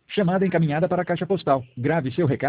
Chamada encaminhada para a caixa postal. Grave seu recado.